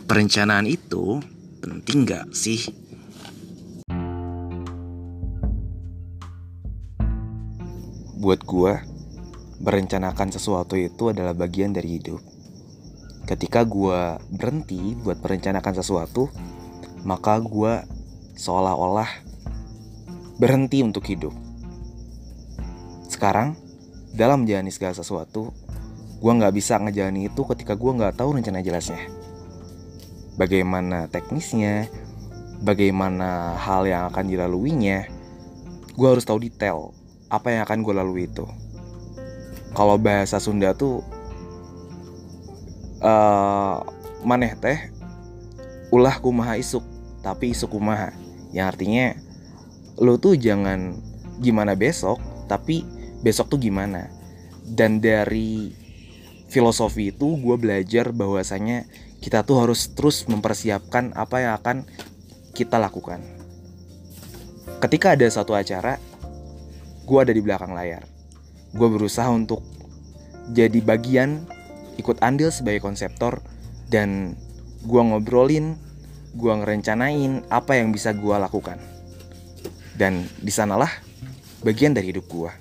Perencanaan itu penting gak sih? Buat gue, merencanakan sesuatu itu adalah bagian dari hidup. Ketika gue berhenti buat merencanakan sesuatu, maka gue seolah-olah berhenti untuk hidup. Sekarang, dalam menjalani segala sesuatu, gue gak bisa ngejalani itu ketika gue gak tahu rencana jelasnya. Bagaimana teknisnya, bagaimana hal yang akan dilaluinya, gue harus tahu detail apa yang akan gue lalui itu. Kalau bahasa Sunda tuh maneh teh ulah kumaha isuk, tapi isuk kumaha, yang artinya lu tuh jangan gimana besok, tapi besok tuh gimana. Dan dari filosofi itu gue belajar bahwasanya kita tuh harus terus mempersiapkan apa yang akan kita lakukan. Ketika ada satu acara, gue ada di belakang layar. Gue berusaha untuk jadi bagian, ikut andil sebagai konseptor, dan gue ngobrolin, gue ngerencanain apa yang bisa gue lakukan. Dan disanalah bagian dari hidup gue.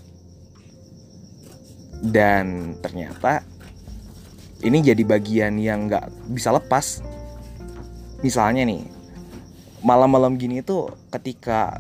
Dan ternyata ini jadi bagian yang gak bisa lepas. Misalnya nih, malam-malam gini tuh ketika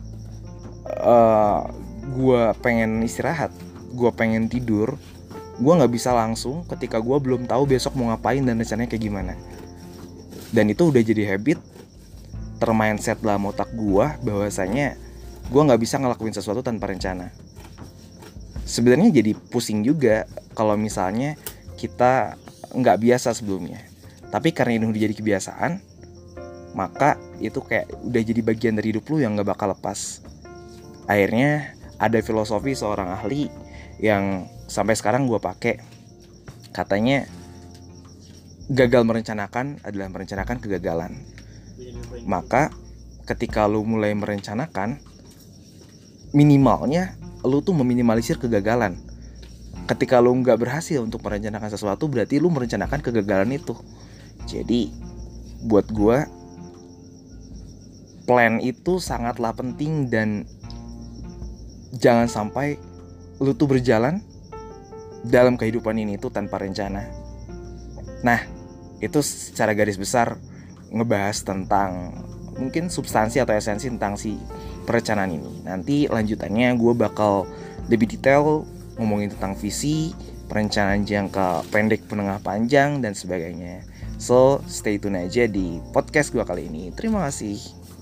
gue pengen istirahat, gue pengen tidur, gue gak bisa langsung ketika gue belum tahu besok mau ngapain dan rencananya kayak gimana. Dan itu udah jadi habit, termindset dalam otak gue bahwasanya gue gak bisa ngelakuin sesuatu tanpa rencana. Sebenarnya jadi pusing juga kalau misalnya kita gak biasa sebelumnya. Tapi karena ini udah jadi kebiasaan, maka itu kayak udah jadi bagian dari hidup lu yang gak bakal lepas. Akhirnya ada filosofi seorang ahli yang sampai sekarang gue pakai. Katanya gagal merencanakan adalah merencanakan kegagalan. Maka ketika lu mulai merencanakan, minimalnya lu tuh meminimalisir kegagalan. Ketika lu gak berhasil untuk merencanakan sesuatu, berarti lu merencanakan kegagalan itu. Jadi buat gue, plan itu sangatlah penting. Dan jangan sampai lu tuh berjalan dalam kehidupan ini tuh tanpa rencana. Nah, itu secara garis besar ngebahas tentang mungkin substansi atau esensi tentang si perencanaan ini. Nanti lanjutannya gue bakal lebih detail ngomongin tentang visi, perencanaan jangka pendek, menengah, panjang, dan sebagainya. So, stay tune aja di podcast gue kali ini. Terima kasih.